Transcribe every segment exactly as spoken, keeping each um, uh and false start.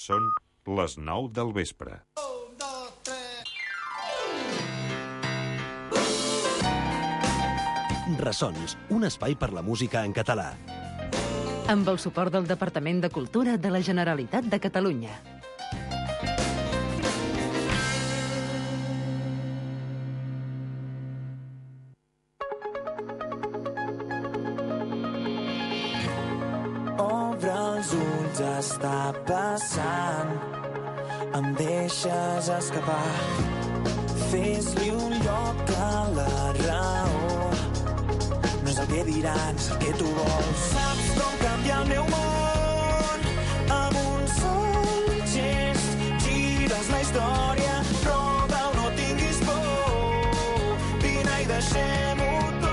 Són les nou del vespre. Ressons, un espai per la música en català. Amb el suport del Departament de Cultura de la Generalitat de Catalunya. Obre els ulls, està passant, em deixes escapar. Fes-li un lloc a la raó, no és el que diran, és el que tu vols. Saps com canviar el meu món, amb un sol gest, gires la història, prova-ho, no tinguis por, vine i deixem-ho tot.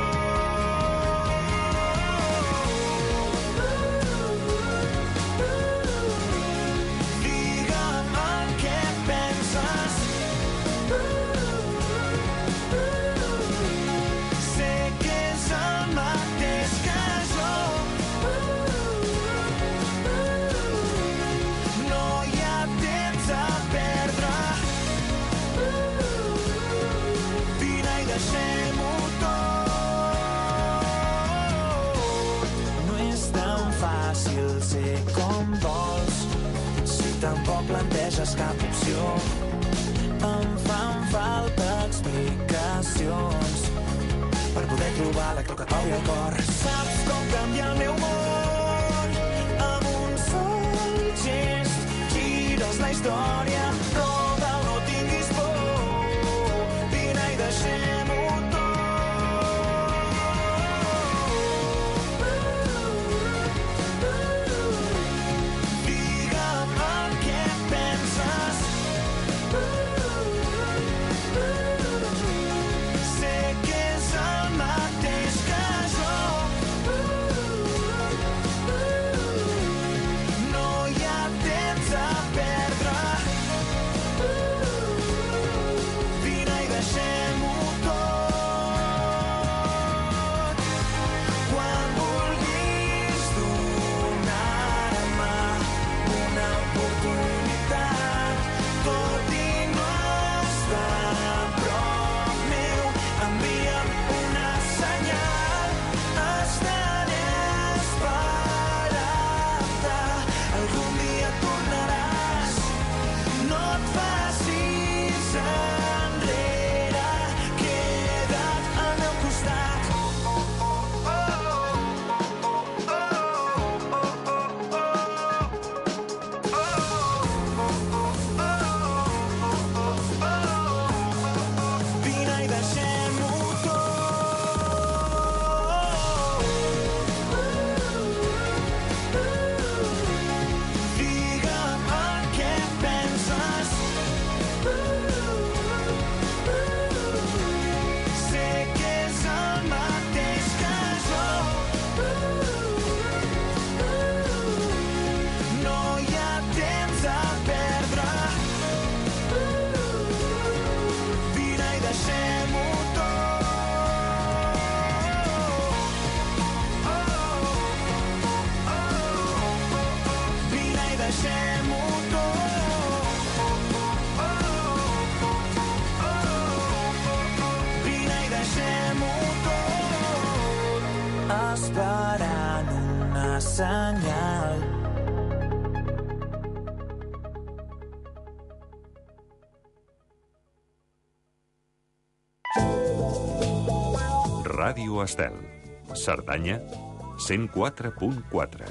Digue'm en què penses, sé que és el mateix que jo. No hi ha temps a perdre, vine i deixem-ho tot. No és tan fàcil ser com vols, si tampoc planteges cap opció. Em fan falta explicacions per poder trobar la clau que et obri el cor. Saps com canviar el meu món, amb un sol gest, gires la història, prova-ho, no tinguis por, vine i deixem-ho tot. Digue'm en què penses, sé que és el mateix que jo. No hi ha temps a perdre, vine i deixem-ho tot. Quan vulguis donar-me una oportunitat, tot i no estar a prop meu, envia'm una senyal, estaré esperant-te. Algun dia tornaràs, no et facis enrere, queda't al meu costat. Vine i deixem-ho tot. Digue'm en què penses, sé que és el mateix que jo. No hi ha temps a perdre, vine i deixem-ho tot. Vine i deixem-ho tot. Vine i deixem-ho tot. Esperant una senyal. Ràdio Estel. Cerdanya, cent quatre punt quatre.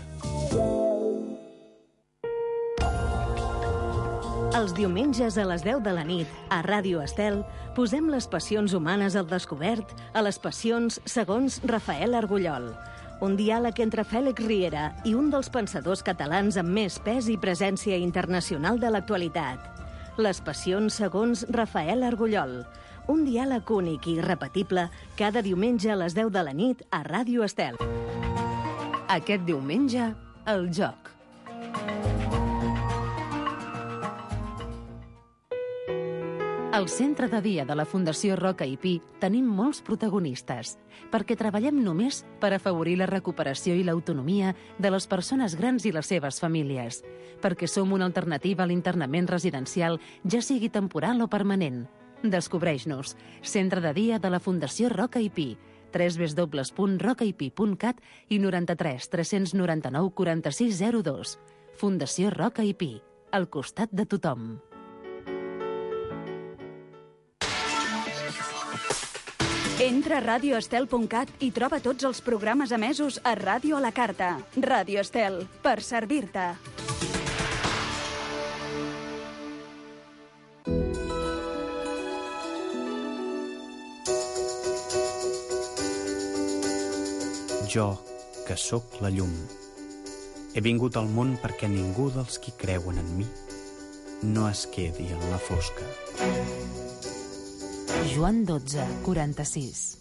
Els diumenges a les deu de la nit, a Ràdio Estel, posem les passions humanes al descobert a les passions segons Rafael Argullol. Un diàleg entre Fèlix Riera i un dels pensadors catalans amb més pes i presència internacional de l'actualitat. Les passions segons Rafael Argullol. Un diàleg únic i irrepetible cada diumenge a les deu de la nit a Ràdio Estel. Aquest diumenge, el joc. Al centre de dia de la Fundació Roca i Pi tenim molts protagonistes, perquè treballem només per afavorir la recuperació i l'autonomia de les persones grans i les seves famílies, perquè som una alternativa a l'internament residencial, ja sigui temporal o permanent. Descobreix-nos. Centre de dia de la Fundació Roca i Pi. w w w punt roca i pi punt cat i noranta-tres tres noranta-nou quaranta-sis zero dos. Fundació Roca i Pi. Al costat de tothom. Entra a radio estel punt cat i troba tots els programes emesos a Ràdio a la Carta. Ràdio Estel, per servir-te. Jo, que sóc la llum, he vingut al món perquè ningú dels qui creuen en mi no es quedi en la fosca. Joan dotze, quaranta-sis.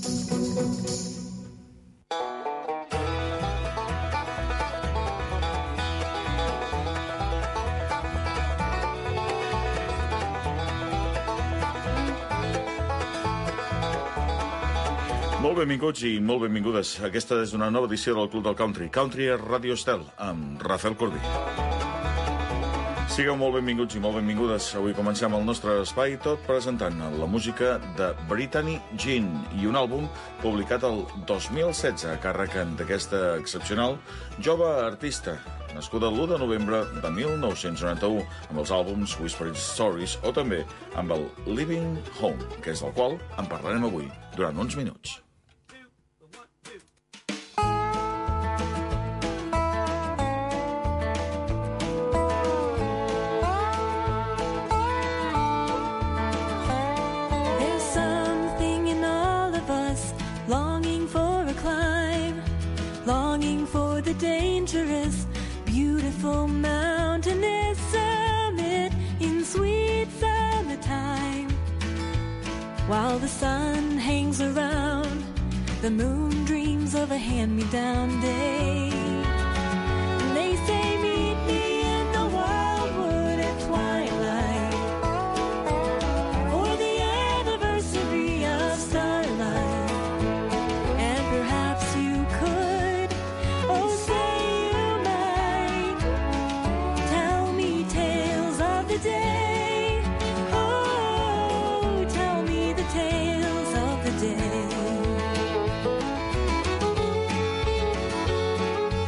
Molt benvinguts i molt benvingudes. Aquesta és una nova edició del Club del Country. Country a Ràdio Estel, amb Rafael Corbí. Sigueu molt benvinguts i molt benvingudes. Avui comencem el nostre espai tot presentant la música de Brittany Jean i un àlbum publicat el dos mil setze a càrrec d'aquesta excepcional jove artista, nascuda l'u de novembre de mil nou-cents noranta-u, amb els àlbums Whispering Stories o també amb el Living Home, que és del qual en parlarem avui durant uns minuts. Dangerous, beautiful mountainous summit in sweet summertime. While the sun hangs around, the moon dreams of a hand-me-down day. And they say meet me in the wildwood at twilight for the anniversary of starlight. And perhaps you could, oh say you might, tell me tales of the day. Oh, tell me the tales of the day.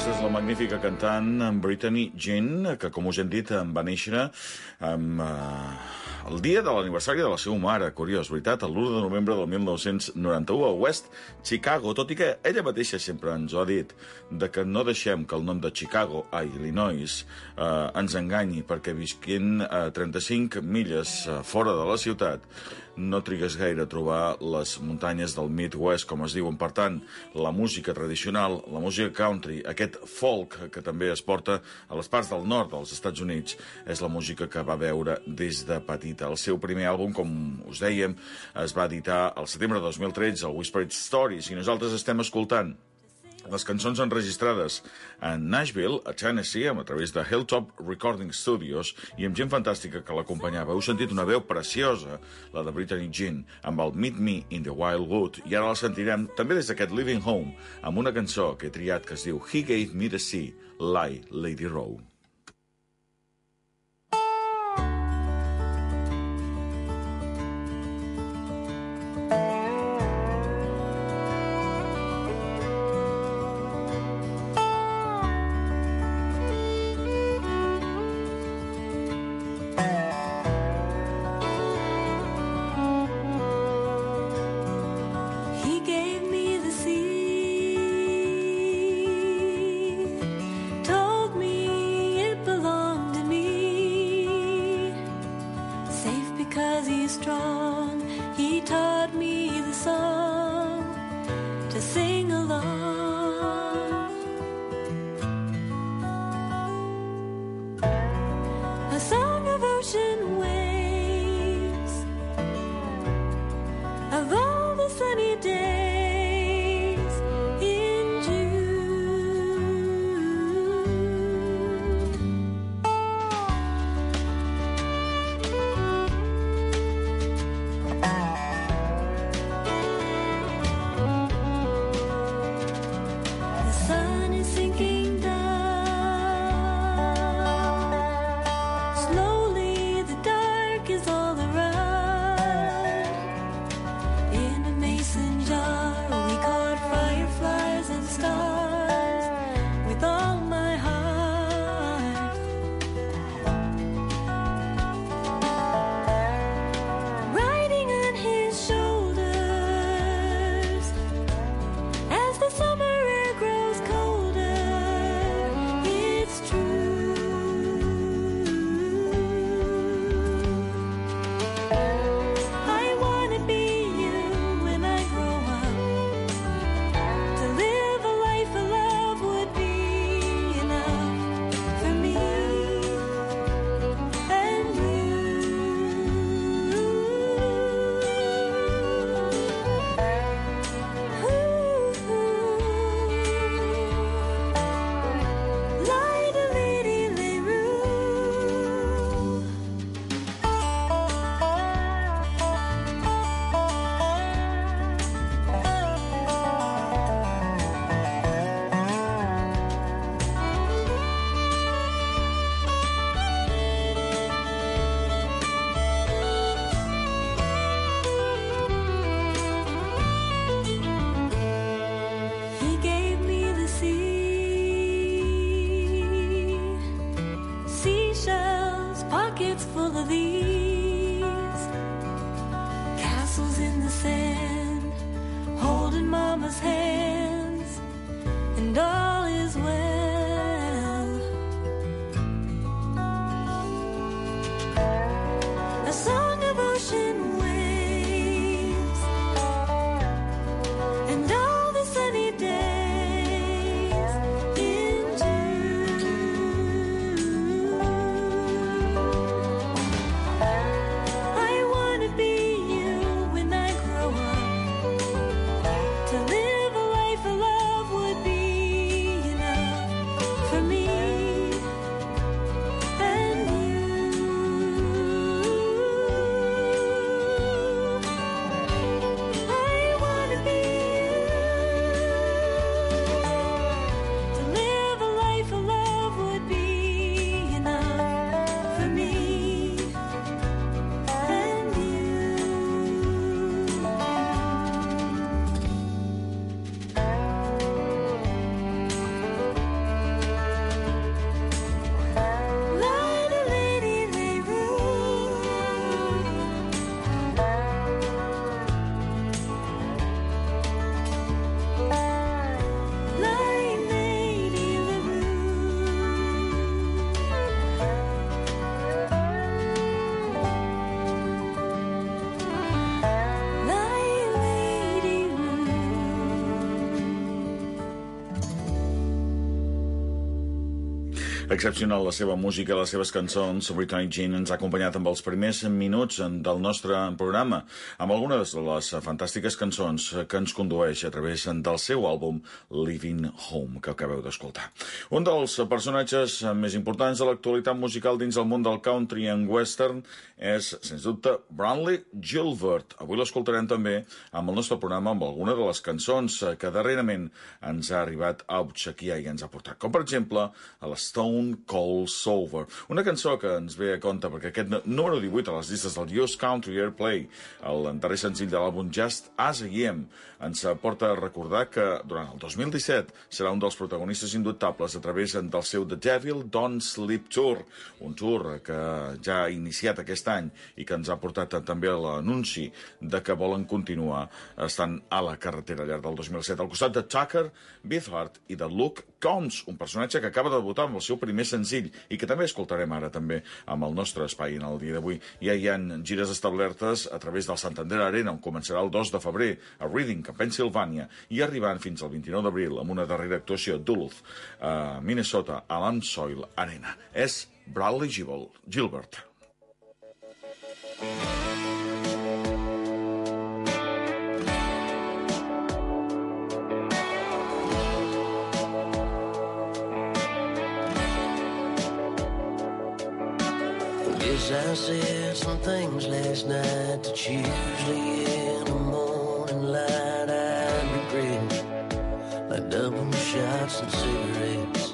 Aquesta és la magnífica cantant Brittany Jean, que, com us hem dit, va néixer amb, uh, el dia de l'aniversari de la seva mare. Curiós, veritat? l'u de novembre del mil nou-cents noranta-u a West Chicago, tot i que ella mateixa sempre ens ho ha dit, de que no deixem que el nom de Chicago, a Illinois, uh, ens enganyi, perquè visquent a trenta-cinc milles uh, fora de la ciutat, no trigues gaire a trobar les muntanyes del Midwest, com es diuen. Per tant, la música tradicional, la música country, aquest folk que també es porta a les parts del nord dels Estats Units, és la música que va veure des de petita. El seu primer àlbum, com us dèiem, es va editar al setembre de dos mil tretze, el Whispered Stories, i nosaltres estem escoltant les cançons enregistrades a Nashville, a Tennessee, a través de Hilltop Recording Studios, i amb gent fantàstica que l'acompanyava. Heu sentit una veu preciosa, la de Brittany Jean, amb el Meet Me in the Wildwood, i ara la sentirem també des d'aquest Living Home, amb una cançó que he triat que es diu He Gave Me the Sea, Lie, Lady Rowe. Strong, he taught me the song to sing along. A song of ocean waves, of all the sunny days in June. To live a life of love would be Excepcional la seva música, les seves cançons. Brittany Jean ens ha acompanyat amb els primers minuts del nostre programa, amb algunes de les fantàstiques cançons que ens condueix a través del seu àlbum Living Home, que acabeu d'escoltar. Un dels personatges més importants de l'actualitat musical dins el món del country and western és, sens dubte, Brantley Gilbert. Avui l'escoltarem també amb el nostre programa amb alguna de les cançons que darrerament ens ha arribat a obsequiar i ens ha portat, com per exemple a la Stone Cold Sober, una cançó que ens ve a compte perquè aquest número divuit a les llistes del U S Country Airplay, el darrer senzill de l'àlbum Just As I Am, ens porta a recordar que durant el dos mil disset serà un dels protagonistes indubtables a través del seu The Devil Don't Sleep Tour, un tour que ja ha iniciat aquest any i que ens ha portat també a l'anunci de que volen continuar estant a la carretera al llarg del dos mil set, al costat de Tucker Beathard i de Luke Combs, un personatge que acaba de debutar amb el seu primer senzill i que també escoltarem ara també amb el nostre espai en el dia d'avui. Ja hi ha gires establertes a través del Santander Arena, on començarà el dos de febrer a Reading, a Pennsylvania, i arribant fins al vint-i-nou d'abril amb una darrera actuació a Duluth, a Minnesota, a l'Amsoil Arena. És Brantley Gilbert. I said some things last night that usually in the morning light I'd regret, like double shots and cigarettes.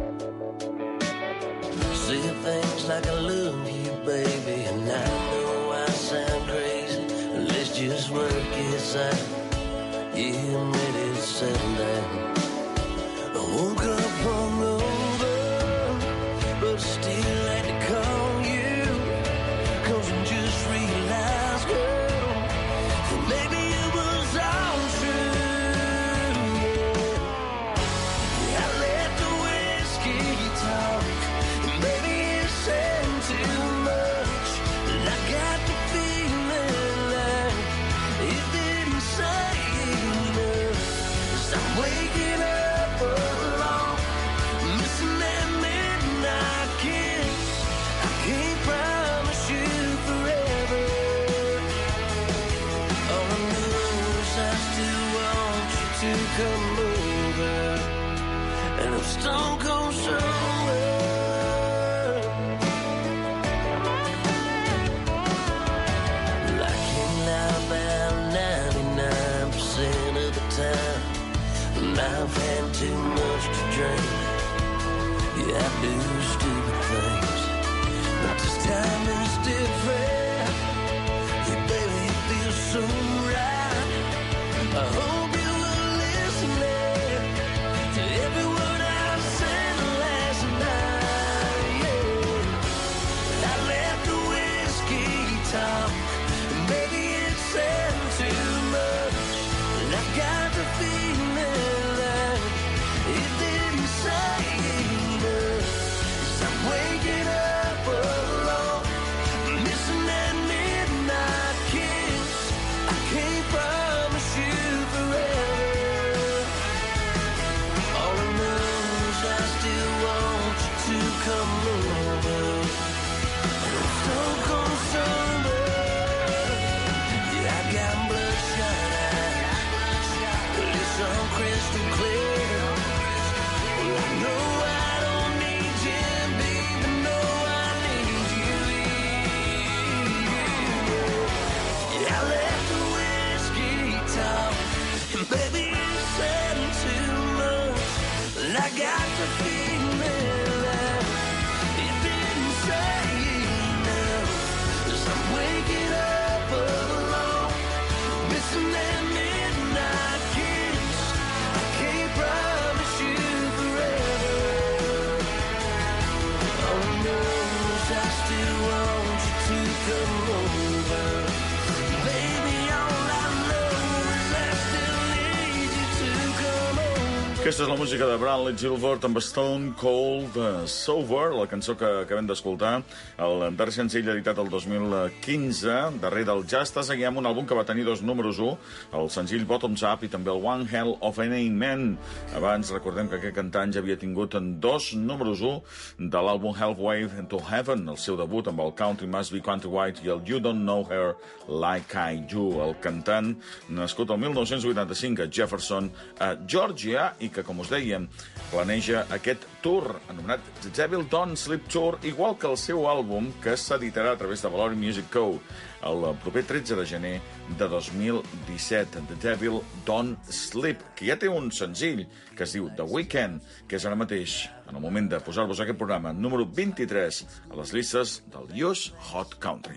Say things like I love you, baby, and I know I sound crazy. Let's just work this out. Yeah, I'm ready to settle down. I woke up hungover, but still had to call you. Come over, and I'm stone cold sober. I can lie about ninety-nine percent of the time, and I've had too much to drink. Yeah, I do stupid things, but this time is different. Yeah, baby, it feels so right. I hope you to every word I said last Aquesta és la música de Bradley Gilbert amb Stone Cold Sober, la cançó que acabem d'escoltar, el darrer senzill editat el dos mil quinze, darrer del Ja estàs aquí, amb un àlbum que va tenir dos números u, el senzill Bottoms Up i també el One Hell of an Amen. Abans recordem que aquest cantant ja havia tingut en dos números u de l'àlbum Halfway to Heaven, el seu debut amb el Country Must Be Country White i el You Don't Know Her Like I Do. El cantant, nascut el mil nou-cents vuitanta-cinc a Jefferson, a Georgia, i que, com us dèiem, planeja aquest tour anomenat The Devil Don't Sleep Tour, igual que el seu àlbum, que s'editarà a través de Valori Music Co. el proper tretze de gener de dos mil disset, The Devil Don't Sleep, que ja té un senzill que es diu The Weekend, que és ara mateix, en el moment de posar-vos aquest programa, número vint-i-tres a les llistes del U S Hot Country.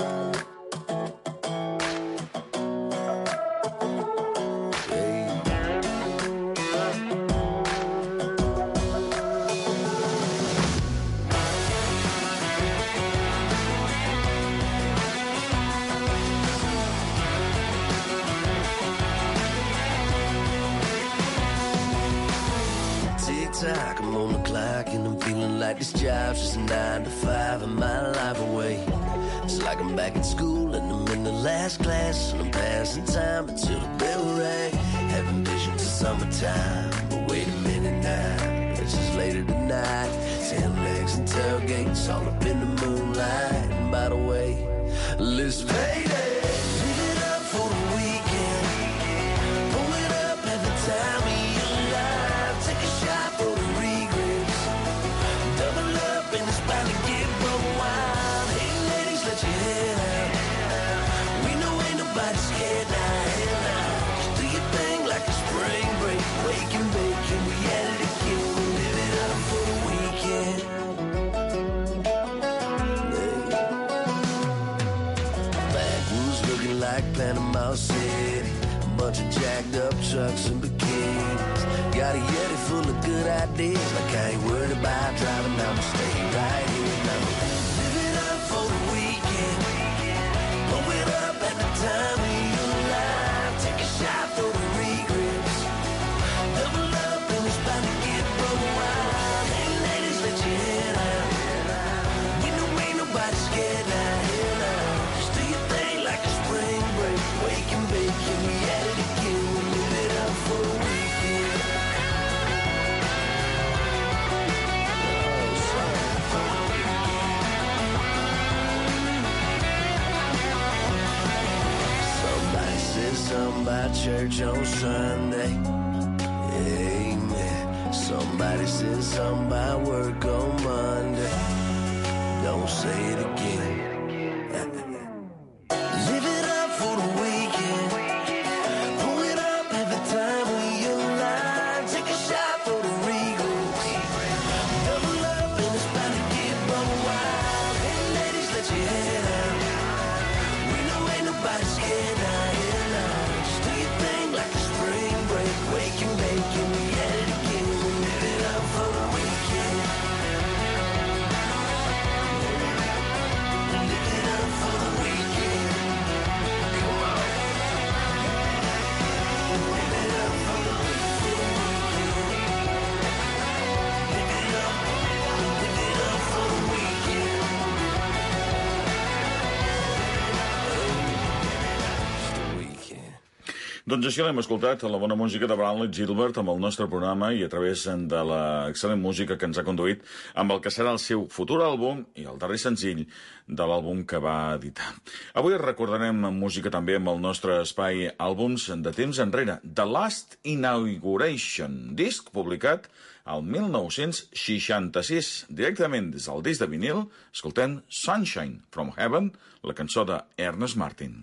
I'm on the clock and I'm feeling like this job's just a nine to five and my life away. It's like I'm back in school and I'm in the last class and I'm passing time until the bell rang. Having visions of summertime, but wait a minute now, it's just later tonight. Tail legs and tailgates all up in the moonlight. And by the way, let's pay it. Live it up for the weekend. Pull it up every time we alive. Take a shot for the regrets. Double up and it's about to get broke wild. Hey ladies, let your head out. We know ain't nobody scared now. Hell now. Just do your thing like a spring break. Wake and bake and we at it again. We'll live it up for the weekend. Backwoods looking like Panama City. A bunch of jacked up trucks and bikinis. Got a Yeti full of good ideas. Like I ain't worried about driving, I'ma stay right here now. Live it up for the weekend. Blow it up at the time of your life. Take a shot for the regrets. Double up and it's about to get broke wild. Hey ladies, let your head out. We know ain't nobody scared now. Hell now. Just do your thing like a spring break. Wake and bake and we at it again. We live it up for the weekend. Somebody said something about church on Sunday. Amen. Somebody said something about work on Monday. Don't say it again. Live it up for the weekend. Pull it up every time we alive. Take a shot for the regrets. Double up and it's about to get broke wild. Hey ladies, let your head out. We know ain't nobody scared now. Hell now. Just do your thing like a spring break. Wake and bake and we at it again. We live it up for the weekend. Live it up for the weekend. Come on. Live it up for the weekend. Live it up. Live it up for the weekend. It's the weekend. Doncs així l'hem escoltat, la bona música de Bradley Gilbert amb el nostre programa i a través de l'excel·lent música que ens ha conduït amb el que serà el seu futur àlbum i el darrer senzill de l'àlbum que va editar. Avui recordarem música també amb el nostre espai àlbums de temps enrere. The Last Inauguration, disc publicat al mil nou-cents seixanta-sis. Directament des del disc de vinil, escoltem Sunshine from Heaven, la cançó de Ernest Martin.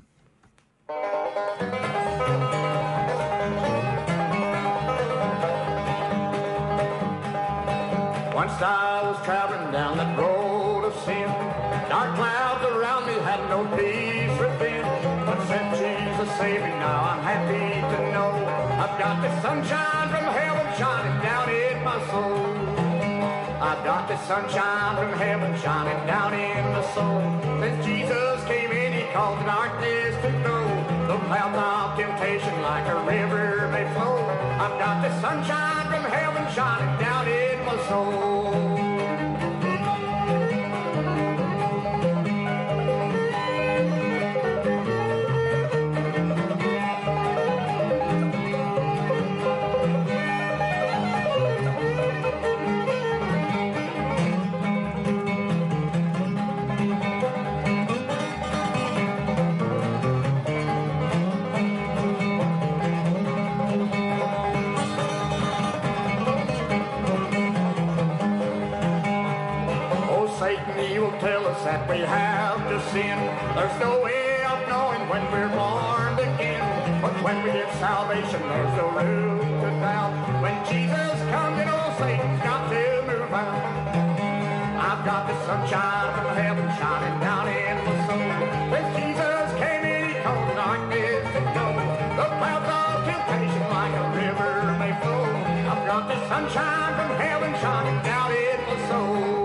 Once I was traveling down that road of sin. Dark clouds around me had no peace within. But since Jesus saved me, now I'm happy to know I've got the sunshine from heaven shining down in my soul. I've got the sunshine from heaven shining down in my soul. Since Jesus came in, he caused darkness to go. The clouds of temptation like a river may flow. I've got the sunshine from to sin. There's no way of knowing when we're born again. But when we get salvation, there's no room to doubt. When Jesus comes, you know, Satan's got to move out. I've got the sunshine from heaven shining down in my soul. When Jesus came in, he told darkness to go. The clouds of temptation like a river may flow. I've got the sunshine from heaven shining down in my soul.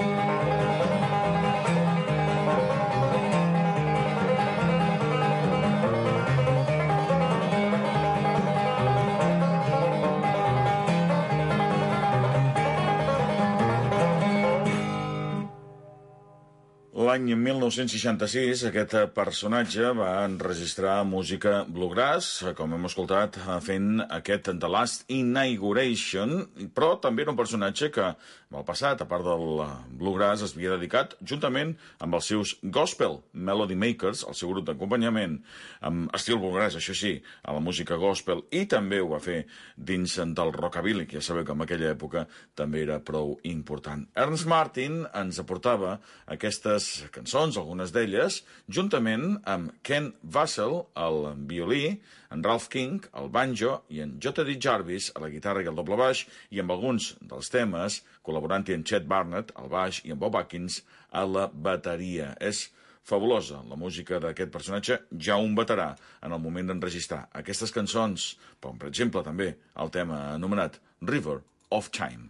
L'any mil nou-cents seixanta-sis aquest personatge va enregistrar música bluegrass, com hem escoltat, fent aquest The Last Inauguration, però també era un personatge que, en el passat, a part del bluegrass, es havia dedicat, juntament amb els seus gospel Melody Makers, el seu grup d'acompanyament, amb estil bluegrass, això sí, a la música gospel, i també ho va fer dins del rockabilly, que ja sabeu que en aquella època també era prou important. Ernest Martin ens aportava aquestes cançons, algunes d'elles, juntament amb Ken Vassell, al violí, en Ralph King, al banjo, i en J D Jarvis, a la guitarra i al doble baix, i amb alguns dels temes, col·laborant-hi en Chet Barnett, al baix, i en Bob Atkins, a la bateria. És fabulosa la música d'aquest personatge, ja un veterà en el moment d'enregistrar aquestes cançons, com per exemple també el tema anomenat River of Time.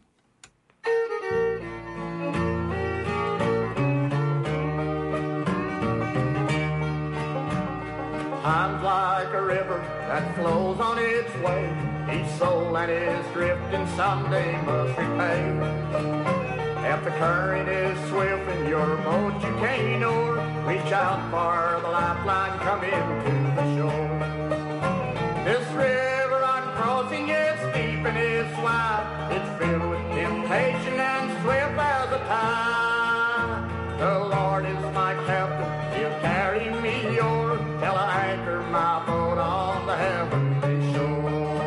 Time's like a river that flows on its way. Each soul that is drifting someday must repay. If the current is swift and your boat you can't oar, reach out for the lifeline, come into the shore. This river I'm crossing is deep and it's wide. It's filled with temptation and swift as a tide. The Lord is my captain, he'll carry me o'er till I anchor my boat on the heavenly shore.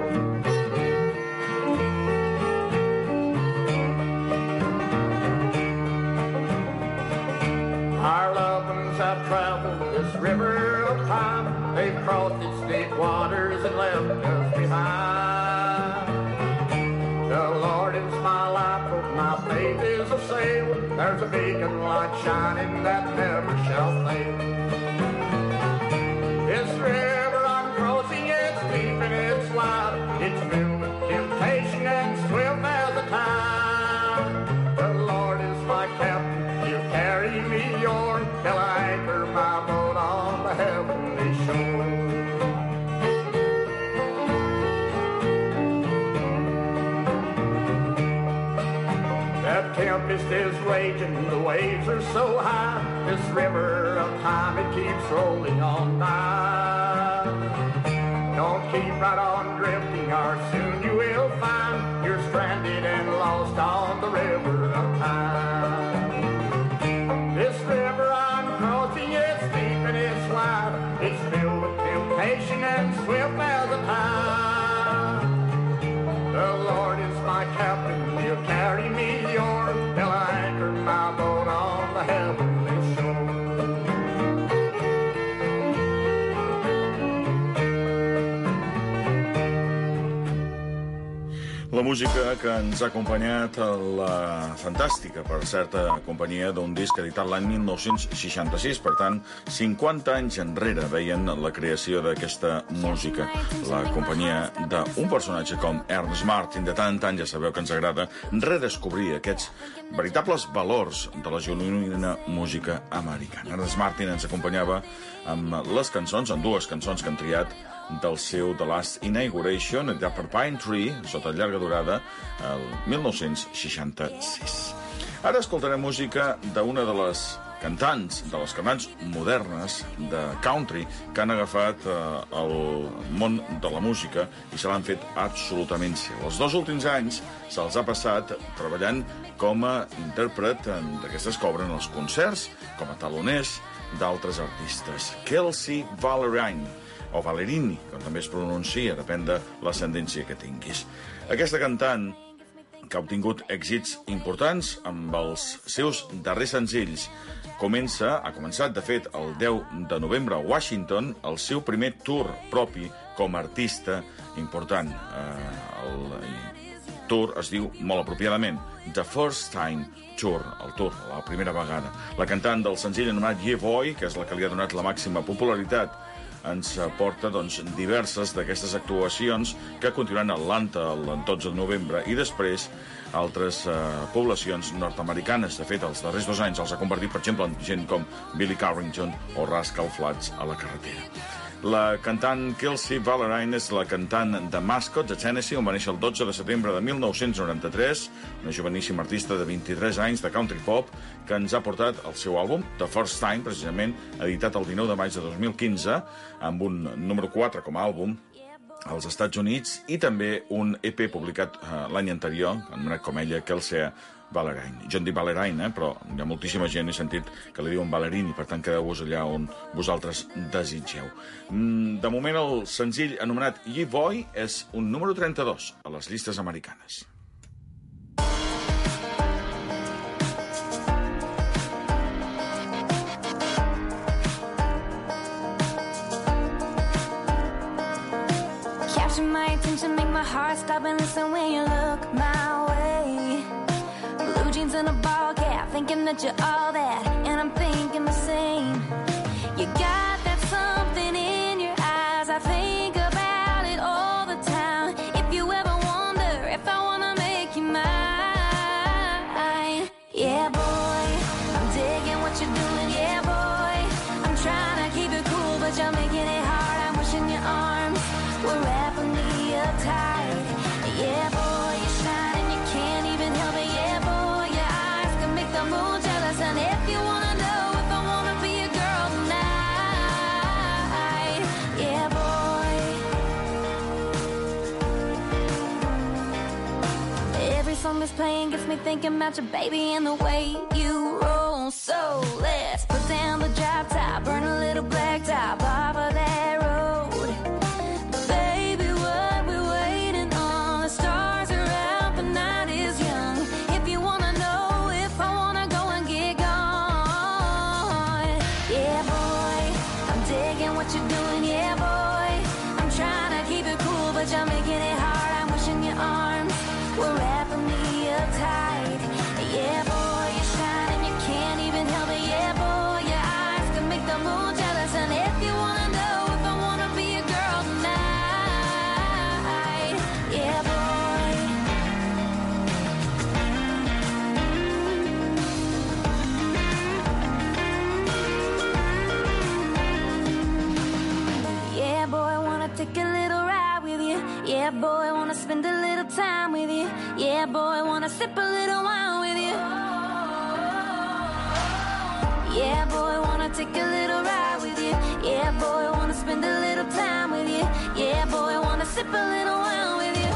Our loved ones have traveled this river of time. They've crossed its deep waters and left us behind. The Lord is my life, but my faith is a sail. There's a beacon light shining that never shall fail. This river I'm crossing, it's deep and it's wide. It's filled with temptation and swift as a tide. The Lord is my captain, he'll carry me o'er till I anchor my boat on the heavenly shore. That tempest is raging, the waves are so high. This river of time, it keeps rolling on by. Don't keep right on drifting, or soon you will find you're stranded and lost on the river of time. This river I'm crossing, it's deep and it's wide. It's filled with temptation and swift as a tide. The Lord is my captain, he'll carry me o'er till I anchor my boat on the heavenly shore. La música que ens ha acompanyat a la fantàstica, per certa, companyia d'un disc editat l'any mil nou-cents seixanta-sis, per tant, cinquanta anys enrere veien la creació d'aquesta música. La companyia d'un personatge com Ernest Martin, de tant en tant ja sabeu que ens agrada redescobrir aquests veritables valors de la genuïna música americana. Ernest Martin ens acompanyava amb les cançons, amb dues cançons que han triat del seu The Last Inauguration, editat per Pine Tree, sota llarga durada, el mil nou-cents seixanta-sis. Ara escoltarem música d'una de les cantants, de les cantants modernes de country, que han agafat eh, el món de la música i se l'han fet absolutament seu. Els dos últims anys se'ls ha passat treballant com a intèrpret d'aquestes que obren els concerts, com a taloners d'altres artistes. Kelsey Ballerini, o Ballerini, com també es pronuncia, depèn de l'ascendència que tinguis. Aquesta cantant que ha obtingut èxits importants amb els seus darrers senzills. Comença, ha començat, de fet, el deu de novembre a Washington, el seu primer tour propi com a artista important. Eh, el tour es diu molt apropiadament The First Time Tour, el tour, la primera vegada. La cantant del senzill anomenat Yeah Boy, que és la que li ha donat la màxima popularitat, ens porta doncs, diverses d'aquestes actuacions que continuaran a Atlanta el dotze de novembre i després altres eh, poblacions nord-americanes. De fet, els darrers dos anys els ha convertit, per exemple, en gent com Billy Carrington o Rascal Flatts a la carretera. La cantant Kelsea Ballerini és la cantant de Mascot, de Tennessee, on va néixer el dotze de setembre de mil nou-cents noranta-tres, una joveníssima artista de vint-i-tres anys de country pop que ens ha portat el seu àlbum, The First Time, precisament, editat el dinou de maig de dos mil quinze, amb un número quatre com a àlbum als Estats Units i també un E P publicat eh, l'any anterior, anomenat com ella, Kelsea Ballerini. Jo en dic Ballerini, eh, però hi ha moltíssima gent, he sentit que li diuen Ballerini, per tant quedeu-vos allà on vosaltres desitgeu. Mm, de moment el senzill anomenat Ye Boy és un número trenta-dos a les llistes americanes. Capture my attention, make my heart stop and listen when you look my way. Blue jeans and a ball cap, thinking that you're all that, and I'm thinking the same. You got that something in your eyes, I think about it all the time. If you ever wonder if I wanna make you mine, yeah boy, I'm digging what you're doing, yeah boy, I'm trying to keep it cool, but you're making it hard, I'm wishing your arms were wrapping me up tight. Yeah boy, you shine and you can't even help it, yeah boy, your eyes can make the moon jealous, and if you wanna know if I wanna be a girl tonight, yeah boy. Every song that's playing gets me thinking about your baby and the way you roll, so let's put down the drop top, burn a little black top off of that road. Yeah, boy, wanna spend a little time with you. Yeah, boy, wanna sip a little wine with you. Yeah, boy, wanna take a little ride with you. Yeah, boy, wanna spend a little time with you. Yeah, boy, wanna sip a little wine with you.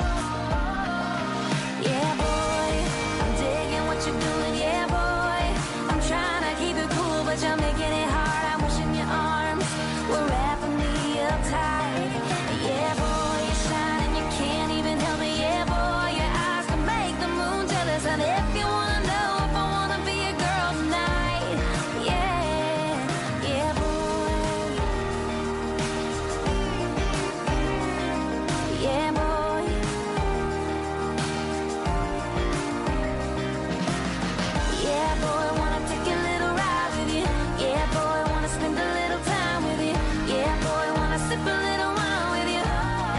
Yeah, boy, I'm digging what you're doing. Yeah, boy, I'm trying to keep it cool, but you're making it hard. I'm wishing your arms were wrapping me up tight. Yeah, boy. And if you wanna know if I wanna be a girl tonight, yeah, yeah, boy, yeah, boy, yeah, boy, wanna take a little ride with you, yeah, boy, wanna spend a little time with you, yeah, boy, wanna sip a little wine with you,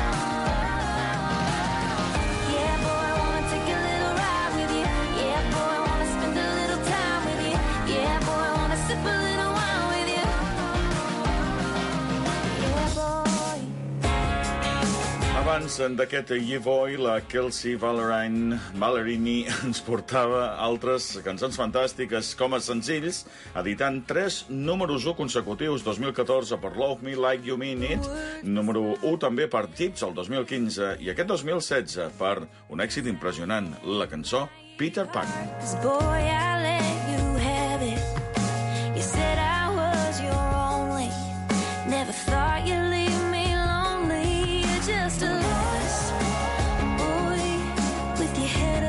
yeah, boy, wanna take a little ride with you. Yeah, boy, wanna spend a little time with you. Yeah, boy, wanna sip a little wine with you. Yeah, boy. Abans d'aquest Yeah Boy, la Kelsea Ballerini, Ballerini ens portava altres cançons fantàstiques com a senzills, editant tres números u consecutius, dos mil catorze per Love Me Like You Mean It, número u també per Tips el dos mil quinze i aquest dos mil setze per un èxit impressionant, la cançó Peter Pan. Boy, I let you have it. You said I was your only. Never thought you'd leave me lonely. You're just a lost boy with your head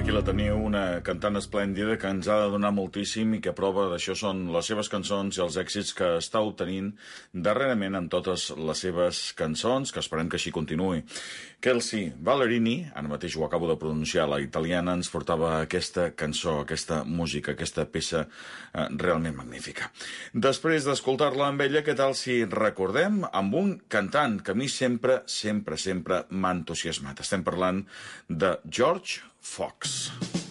Aquí la teniu, una cantant esplèndida que ens ha de donar moltíssim i que prova d'això són les seves cançons i els èxits que està obtenint darrerament en totes les seves cançons, que esperem que així continuï. Kelsea Ballerini, ara mateix ho acabo de pronunciar, la italiana, ens portava aquesta cançó, aquesta música, aquesta peça eh, realment magnífica. Després d'escoltar-la amb ella, què tal si recordem amb un cantant que a mi sempre, sempre, sempre m'ha entusiasmat. Estem parlant de George Fox.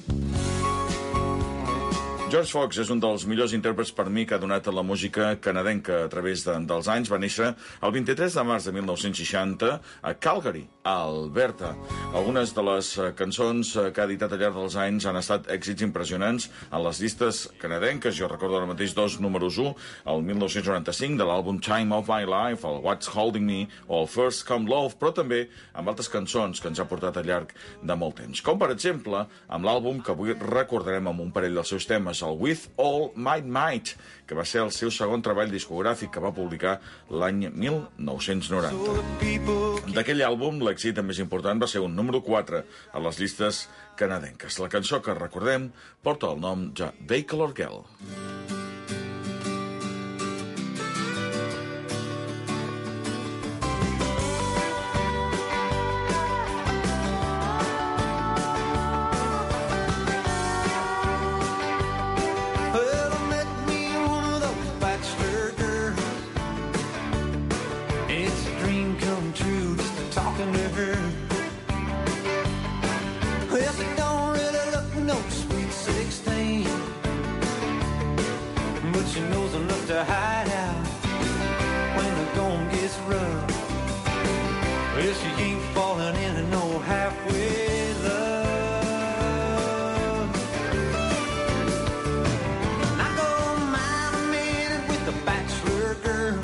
George Fox és un dels millors intèrprets per mi que ha donat la música canadenca a través de, dels anys. Va néixer el vint-i-tres de març de mil nou-cents seixanta a Calgary, a Alberta. Algunes de les cançons que ha editat al llarg dels anys han estat èxits impressionants en les llistes canadenques. Jo recordo ara mateix dos números u, el mil nou-cents noranta-cinc de l'àlbum Time of My Life, el What's Holding Me o el First Come Love, però també amb altres cançons que ens ha portat al llarg de molt temps. Com, per exemple, amb l'àlbum que avui recordarem amb un parell dels seus temes, el With All My Might, que va ser el seu segon treball discogràfic que va publicar l'any mil nou-cents noranta. D'aquell àlbum, l'èxit més important va ser un número quatre a les llistes canadenques. La cançó que recordem porta el nom de Baycolor Girl. She knows enough to hide out when the going gets rough. Well, she ain't falling into no halfway love. Not gonna mind a minute with the bachelor girl.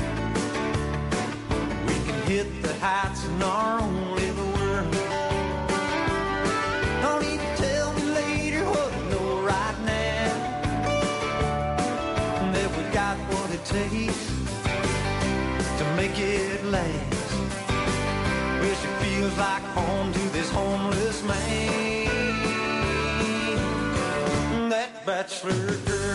We can hit the heights in our own little world. Don't need to tell me later what I know right now. Got what it takes to make it last. Well, she feels like home to this homeless man, that bachelor girl.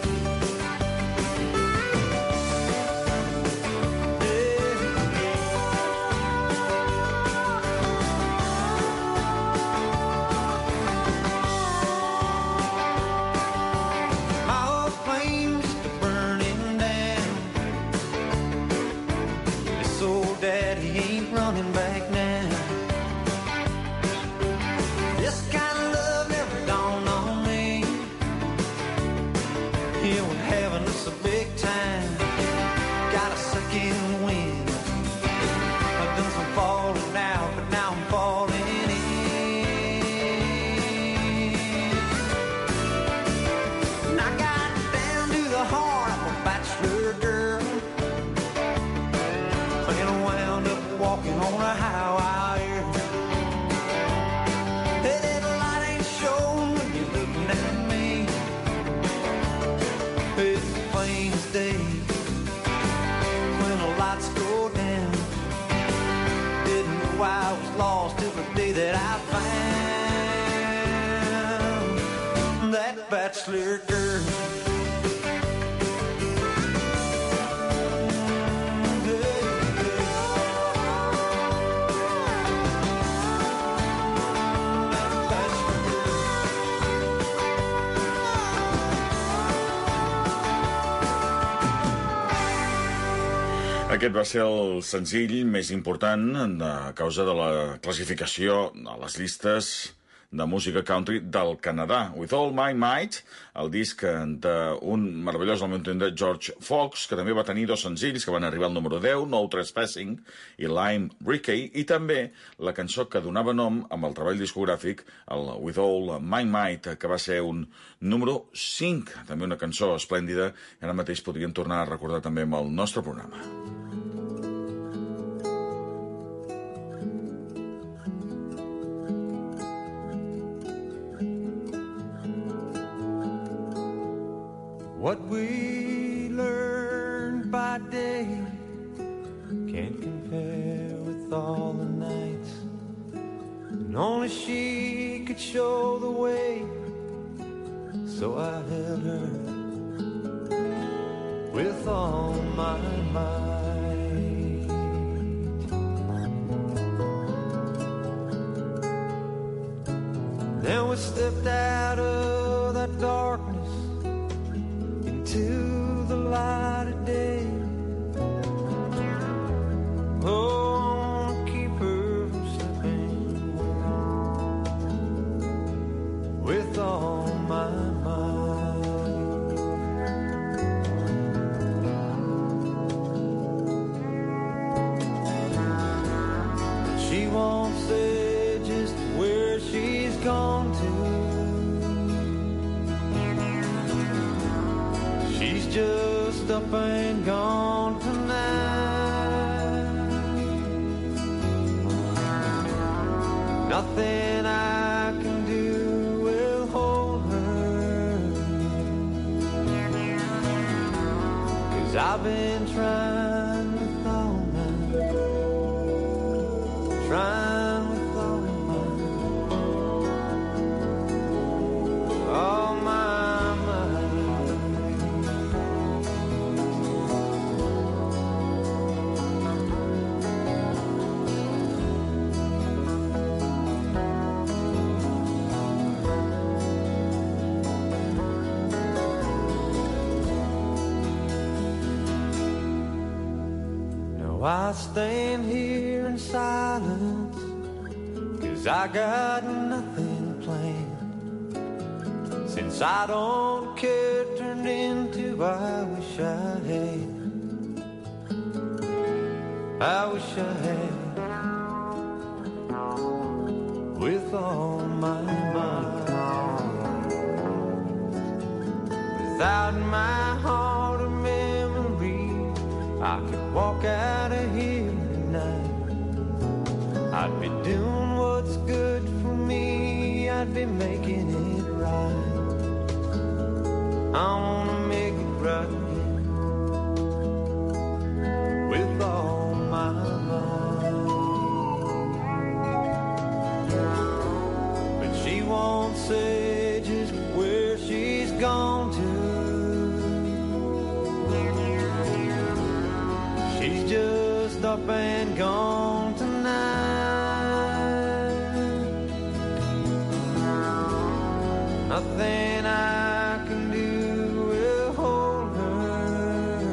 Running back now. This kind of love never dawned on me. Here we're having us a big time. Got a second wind. I've done some falling out, but now I'm falling in. And I got down to the heart of a bachelor girl. Walking on a highway. Hey, that light ain't showing when you're looking at me. It's the plainest day when the lights go down. Didn't know I was lost till the day that I found that bachelor girl. Aquest va ser el senzill més important a causa de la classificació a les llistes de música country del Canadà. With All My Might, el disc d'un meravellós, al meu entendre, George Fox, que també va tenir dos senzills que van arribar al número deu, No Trespassing i Lime Brickey, i també la cançó que donava nom amb el treball discogràfic, el With All My Might, que va ser un número cinc, també una cançó esplèndida, i ara mateix podríem tornar a recordar també amb el nostre programa. What we learned by day can't compare with all the nights, and only she could show the way. So I held her with all my might. Then we stepped out of that darkness into the light of day. Oh, keep her from slipping with all my might. She won't say just where she's gone to. She's just up and gone tonight. Nothing I can do will hold her, 'cause I've been trying with all my, trying with all my, all my I stand here in silence, 'cause I got nothing planned. Since I don't care turned into I wish I had, I wish I had, with all my might. Without my heart of memory, I could walk out of here tonight. I'd be doing what's good for me, I'd be making it right. I wanna make it right with all my might. But she won't say just where she's gone to. She's just up and gone tonight. Nothing I can do will hold her,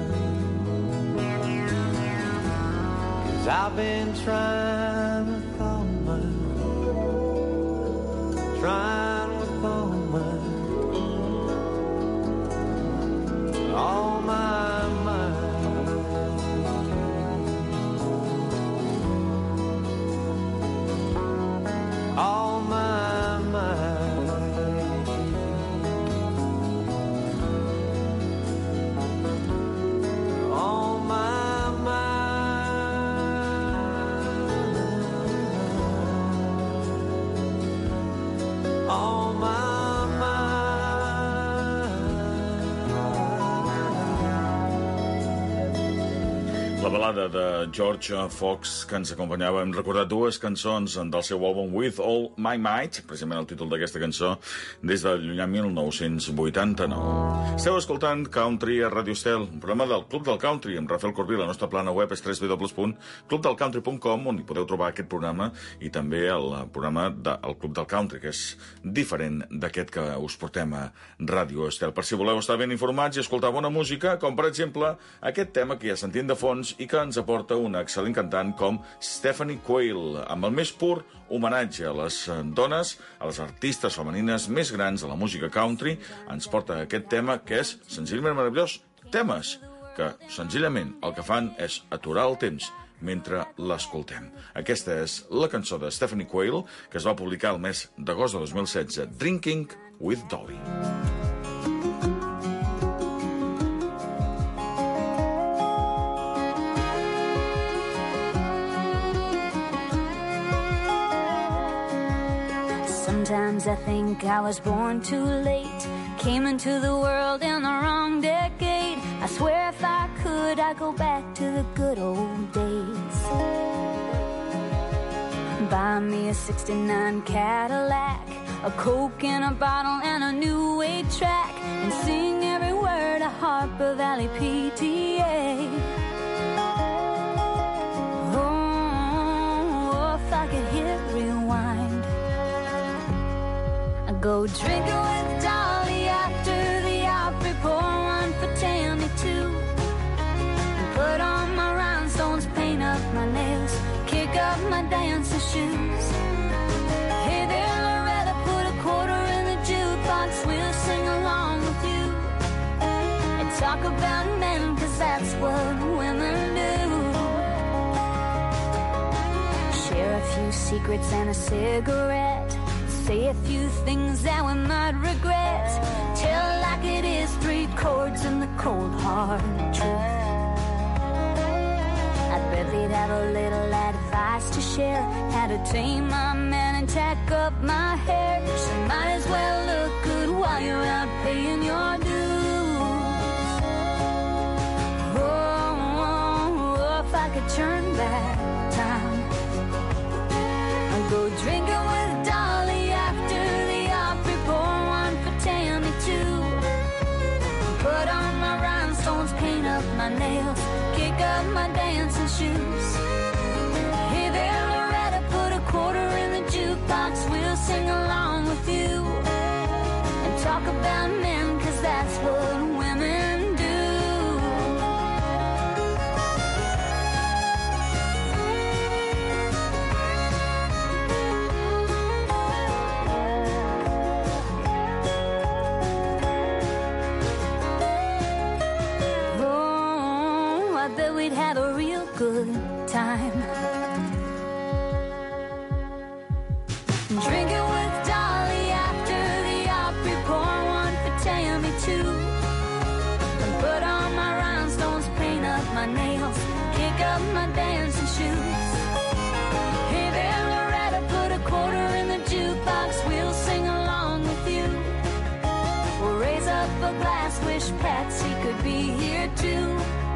'cause I've been trying with all my, trying with all my, all my all my might, all my might, all my La balada de George Fox que ens acompanyava. Hem recordat dues cançons del seu àlbum With All My Might, precisament el títol d'aquesta cançó, des del llunyà mil nou-cents vuitanta-nou. Esteu escoltant Country a Radio Estel, un programa del Club del Country, amb Rafael Corbí. La nostra plana web és w w w punt club del country punt com, on hi podeu trobar aquest programa i també el programa del Club del Country, que és diferent d'aquest que us portem a Radio Estel. Per si voleu estar ben informats i escoltar bona música, com per exemple aquest tema que ja sentim de fons i que ens aporta una excel·lent cantant com Stephanie Quayle, amb el més pur homenatge a les dones, a les artistes femenines més grans de la música country. Ens porta aquest tema que és senzillament meravellós. Temes que senzillament el que fan és aturar el temps mentre l'escoltem. Aquesta és la cançó de Stephanie Quayle, que es va publicar el mes d'agost de dos mil setze, Drinking with Dolly. Sometimes I think I was born too late, came into the world in the wrong decade. I swear if I could, I'd go back to the good old days. Buy me a sixty-nine Cadillac, a Coke in a bottle and a new eight track, and sing every word of Harper Valley P T A. Oh, if I could hit rewind, I'd go drinking with Dolly after the Opry, pour one for Tammy too, and put on my rhinestones, paint up my nails, kick up my dancing shoes. Hey there, Loretta, put a quarter in the jukebox, we'll sing along with you and talk about men, cause that's what women do. Share a few secrets and a cigarette, say a few things that we might regret, tell it like it is, three chords and the cold hard truth. I bet they'd have a little advice to share, how to tame my man and tack up my hair. So might as well look good while you're out paying your dues. Oh, oh, oh, if I could turn back time, I'd go drinking with Dolly after the Opry, pour one for Tammy too, put on my rhinestones, paint up my nails, kick up my dancing shoes. Hey there, Loretta, put a quarter in the jukebox, we'll sing along with you and talk about men, cause that's what women do. Oh, I bet we'd have a real good time drinking with Dolly after the Opry, pour one for Tammy too, and put on my rhinestones, paint up my nails, kick up my dancing shoes. Hey there, Loretta, put a quarter in the jukebox, we'll sing along with you. We'll raise up a glass, wish Patsy could be here too,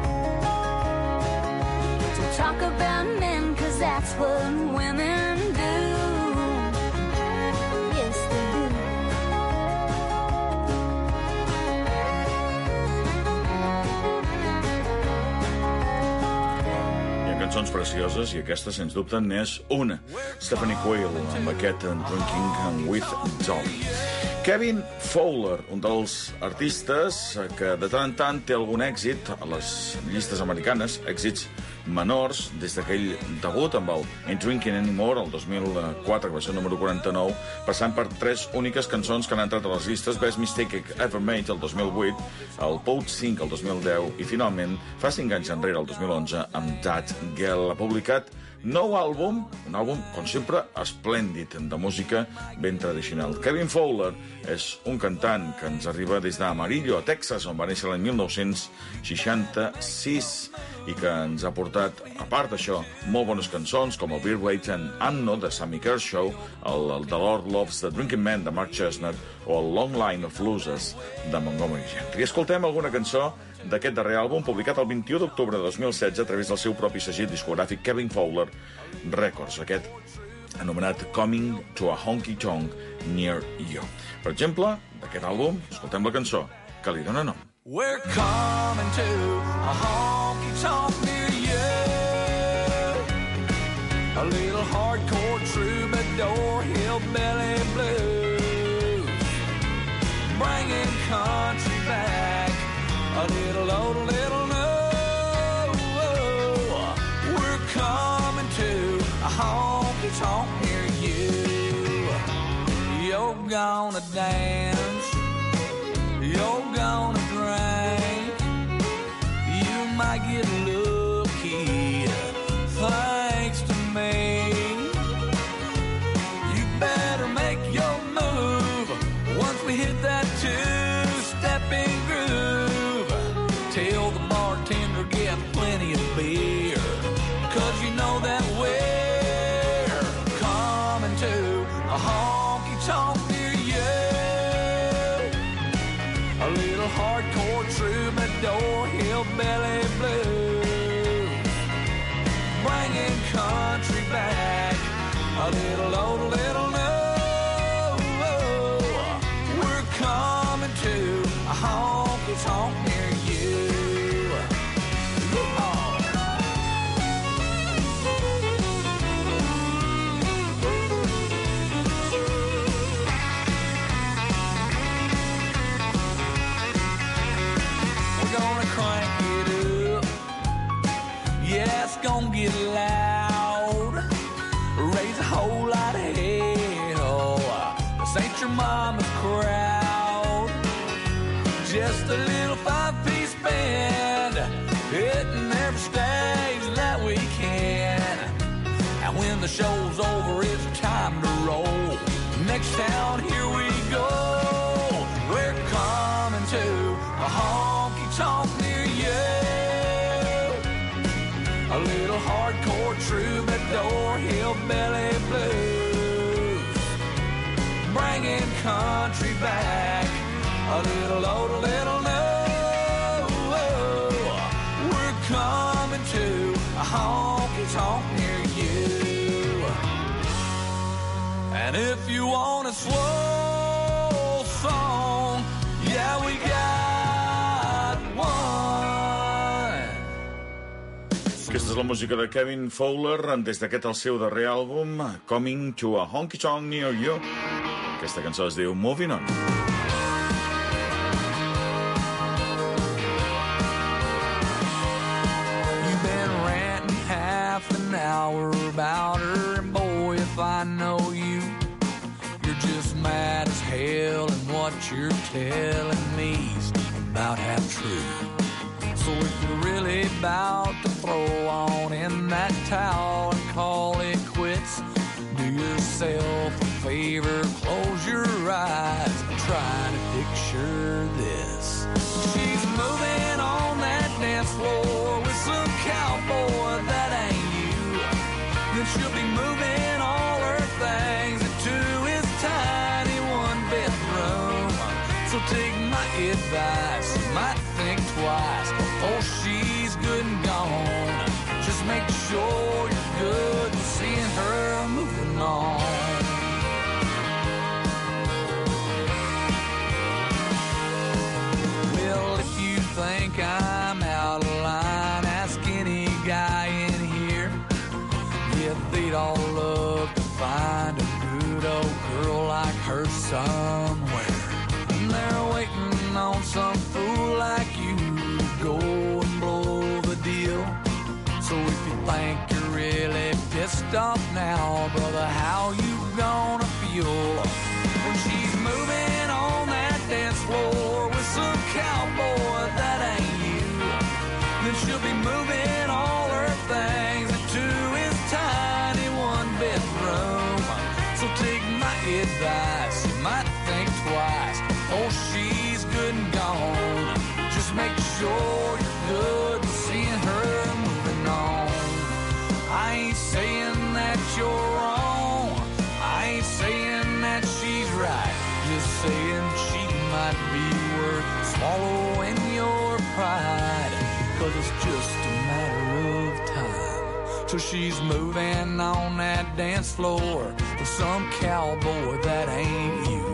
to talk about men, cause that's what women do. Yes, they do. Hi ha cançons precioses i aquesta, sens dubte, n'és una. Stephanie Quayle, amb aquest Drinking with Dolly. Kevin Fowler, un dels artistes que de tant en tant té algun èxit a les llistes americanes, èxits menors, des d'aquell debut amb el Ain't Drinking Anymore, el dos mil quatre, que va ser el número quaranta-nou, passant per tres úniques cançons que han entrat a les llistes: Best Mistake Ever Made, el dos mil vuit, el Boat Sink, el dos mil deu, i finalment, fa cinc anys enrere, el dos mil onze, amb That Girl. Ha publicat nou àlbum, un àlbum, com sempre, esplèndid, de música ben tradicional. Kevin Fowler és un cantant que ens arriba des d'Amarillo, a Texas, on va néixer l'any mil nou-cents seixanta-sis, i que ens ha portat, a part d'això, molt bones cançons, com el Beer Wait and Anno, de Sammy Kershaw, el, el The Lord Loves the Drinking Man, de Mark Chestnut, o el Long Line of Losers, de Montgomery Gentry. Escoltem alguna cançó d'aquest darrer àlbum, publicat el vint-i-u d'octubre de dos mil setze a través del seu propi segell discogràfic Kevin Fowler Records, aquest anomenat Coming to a Honky Tonk Near You. Per exemple, d'aquest àlbum, escoltem la cançó que li dóna nom. We're coming to a honky tonk near you, a little hardcore troubadour hillbilly blues, bringing country back, a little old, a little new. We're coming to a honky tonk near you. You're gonna dance, you're gonna drink, you might get lucky thanks to me. You better make your move once we hit that two-stepping groove. Tell the bartender get plenty of beer, 'cause you know that we're coming to a honky-tonk near you. A little hardcore troubadour hillbilly blues, bringing country back, a little old, a little new. just a little five-piece band. It never stays that weekend. And when the show's over, it's time to roll. Next town, here we go. We're coming to a honky-tonk near you. A little hardcore troubadour, hillbilly blues, bringing country back. A little old, a little new. We're coming to a honky-tonk near you. And if you want a slow song, yeah, we got one. Aquesta és la música de Kevin Fowler des d'aquest el seu darrer àlbum, Coming to a Honky Tonk Near You. Aquesta cançó es diu Moving On. You've been ranting half an hour about her, and boy, if I know you, you're just mad as hell, and what you're telling me's about half true. So if you're really about to throw on in that towel and call it quits, do yourself a favor, close your eyes and try to picture this. She's moving on that dance floor with some cowboy that ain't you. Then she'll be moving all her things into his tiny one-bedroom. So take my advice, you might think twice before she's good and gone. Just make sure you're good and seeing her moving on. Well, if you think I'm out of line, ask any guy in here. Yeah, they'd all love to find a good old girl like her somewhere. And they're waiting on some fool like you to go and blow the deal. So if you think you're really pissed off now, brother, how you gonna feel when she's moving on that dance floor with some cowboy that ain't you? Then she'll be moving all her things into his tiny one-bedroom. So take my advice, you might think twice before she's good and gone. Just make sure you're good and seeing her moving on. I ain't saying that you're wrong, I ain't saying that she's right, just saying she might be worth swallowing your pride, cause it's just a matter of time till she's moving on that dance floor with some cowboy that ain't you.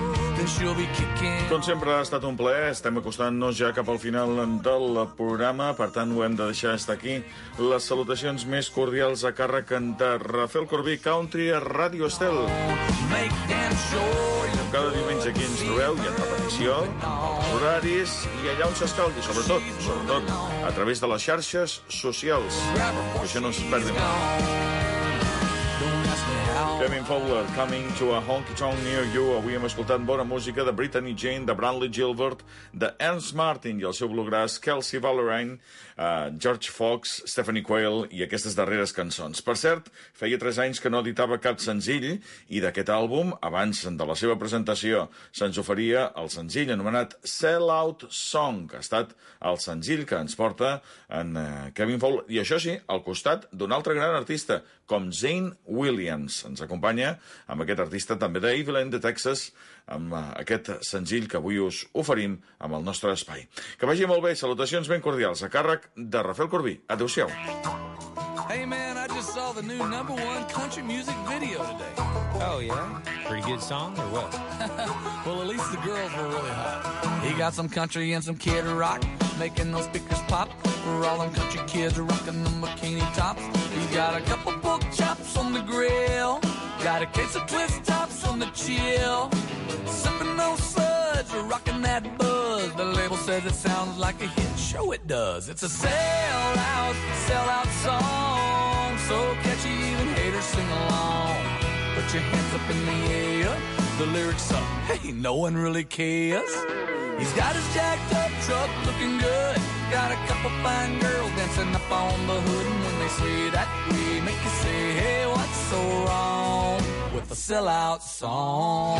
Com sempre, ha estat un plaer. Estem acostant-nos ja cap al final del programa, per tant ho hem de deixar estar aquí. Les salutacions més cordials a càrrec de Rafael Corbí, Country a Ràdio Estel. Cada diumenge aquí ens trobeu i en repetició, els horaris i allà on s'escaldi, sobretot, sobretot a través de les xarxes socials. Que això no es perdi mai. Kevin Fowler, Coming to a Honky Tonk Near You. Avui hem escoltat bona música de Brittany Jane, de Brantley Gilbert, de Ernst Martin i el seu bluegrass, Kelsey Valorine, uh, George Fox, Stephanie Quayle i aquestes darreres cançons. Per cert, feia tres anys que no editava cap senzill i d'aquest àlbum, abans de la seva presentació, se'ns oferia el senzill anomenat Sell Out Song, que ha estat el senzill que ens porta en uh, Kevin Fowler. I això sí, al costat d'un altre gran artista, com Zane Williams. Ens acompanya amb aquest artista també d'Evelyn, de Texas, amb uh, aquest senzill que avui us oferim amb el nostre espai. Que vagi molt bé, salutacions ben cordials a càrrec de Rafael Corbí. Adéu-siau. Hey man, I just saw the new number one country music video today. Oh yeah? Pretty good song or what? Well, at least the girls were really hot. He got some country and some kid rock, making those speakers pop. For all them country kids rocking them bikini tops. He's got a couple pork chops on the grill, got a case of twist tops on the chill. Sipping those suds, rocking that buzz. The label says it sounds like a hit. Show it does. It's a sell-out, sell-out song, so catchy even haters sing along. Put your hands up in the air, the lyrics up, hey, no one really cares. He's got his jacked up truck looking good. Got a couple fine girls dancing up on the hood. And when they say that, we make you say, hey, what's so wrong with a sellout song?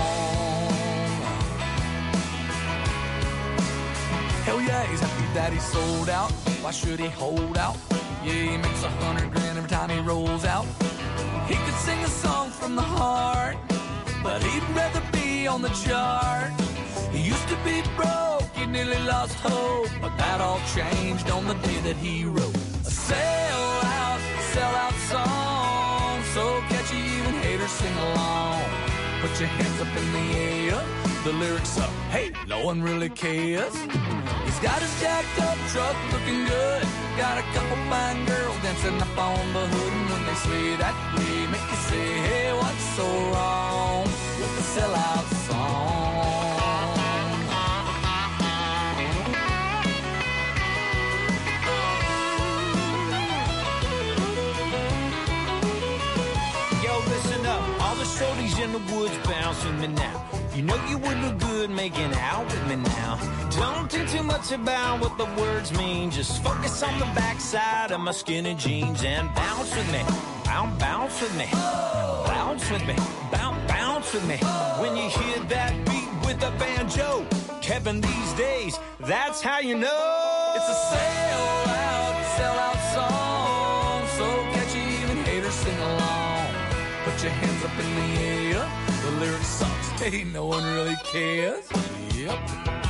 Hell yeah, he's happy that he's sold out. Why should he hold out? Yeah, he makes a hundred grand every time he rolls out. He could sing a song from the heart, but he'd rather be on the chart. He used to be broke, he nearly lost hope, but that all changed on the day that he wrote a sell-out, sell-out song. So catchy even haters sing along. Put your hands up in the air, the lyrics up, hey, no one really cares. He's got his jacked up truck looking good. Got a couple fine girls dancing up on the hood. And when they say that, we make you say, hey, what's so wrong with the sellout song? Yo, listen up, all the shorties in the woods bouncing me now. You know you would look good making out with me now. Don't think too much about what the words mean. Just focus on the backside of my skinny jeans and bounce with me. Bounce, bounce with me. Bounce with me. Bounce, bounce with me. When you hear that beat with a banjo, Kevin, these days, that's how you know. It's a sell-out, sell-out song. So catchy even haters sing along. Put your hands up in the air. The lyrics sucks. Hey, no one really cares. Yep.